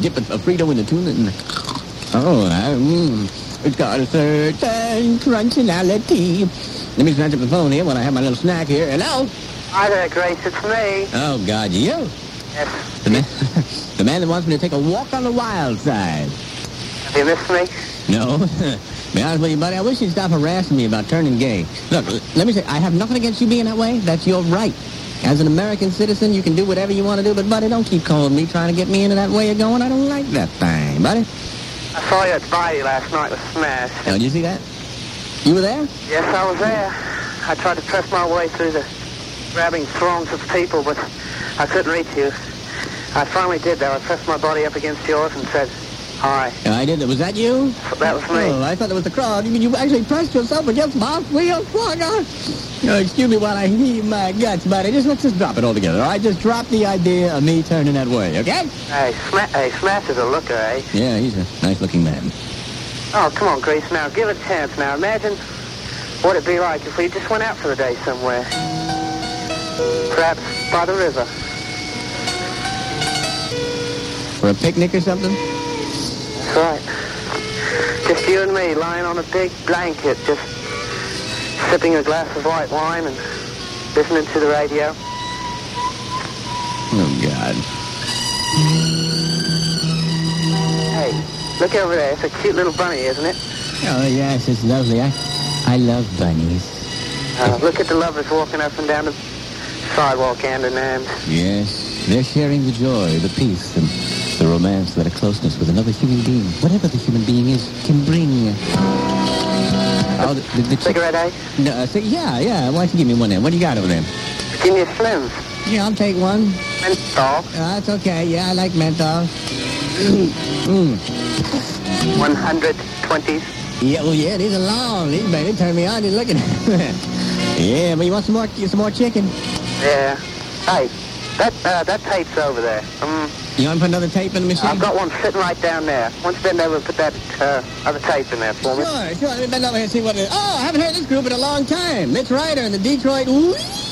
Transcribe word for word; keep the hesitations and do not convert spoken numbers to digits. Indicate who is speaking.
Speaker 1: dip a, a Frito in the tuna. And, oh, I, mm, it's got a certain crunchinality. Let me snatch up the phone here while I have my little snack here. Hello?
Speaker 2: Hi there, Grace. It's me.
Speaker 1: Oh, God, you?
Speaker 2: Yes.
Speaker 1: The man, the man that wants me to take a walk on the wild side.
Speaker 2: Have you missed me?
Speaker 1: No. Be honest with you, buddy, I wish you'd stop harassing me about turning gay. Look, let me say, I have nothing against you being that way. That's your right. As an American citizen, you can do whatever you want to do, but, buddy, don't keep calling me trying to get me into that way of going. I don't like that thing, buddy.
Speaker 2: I saw you at Bayou last night with Smash.
Speaker 1: Oh, did you see that? You were there?
Speaker 2: Yes, I was there. I tried to press my way through the grabbing throngs of people, but I couldn't reach you. I finally did, though. I pressed my body up against yours and said, hi.
Speaker 1: Oh, I did that. Was that you?
Speaker 2: That was me.
Speaker 1: Oh, I thought it was the crowd. You mean you actually pressed yourself against my wheel? Oh, excuse me while I heave my guts, buddy. Just let's just drop it all together, all right? Just drop the idea of me turning that way, okay?
Speaker 2: Hey, Sma- hey Smash is a looker, eh?
Speaker 1: Yeah, he's a nice-looking man.
Speaker 2: Oh, come on, Grace, now. Give it a chance now. Imagine what it'd be like if we just went out for the day somewhere. Perhaps by the river.
Speaker 1: For a picnic or something?
Speaker 2: That's right. Just you and me lying on a big blanket, just sipping a glass of white wine and listening to the radio.
Speaker 1: Oh, God.
Speaker 2: Hey, look over there. It's a cute little bunny, isn't it?
Speaker 1: Oh, yes, it's lovely. I, I love bunnies.
Speaker 2: Uh, look at the lovers walking up and down the sidewalk, hand in hand.
Speaker 1: Yes, they're sharing the joy, the peace, and the romance that a closeness with another human being, whatever the human being is, can bring. Oh, the, the, the
Speaker 2: Cigarette, eh?
Speaker 1: No, uh, say, yeah, yeah. Why don't you give me one there? What do you got over there?
Speaker 2: Give me a Slims.
Speaker 1: Yeah, I'll take one.
Speaker 2: Menthol.
Speaker 1: Uh, that's okay. Yeah, I like menthol. mm.
Speaker 2: one hundred twenties.
Speaker 1: Yeah, well, yeah, these are long. These, baby, turn me on. Just looking at it. Yeah, but you want some more, some more chicken?
Speaker 2: Yeah. Hey, that uh, that tape's over there. Um,
Speaker 1: You want to put another tape in the machine?
Speaker 2: I've got one sitting right down there. Once you bend over and put that uh, other tape in there for me.
Speaker 1: Sure, sure. Let me bend over here and see what it is. Oh, I haven't heard this group in a long time. Mitch Ryder and the Detroit Wee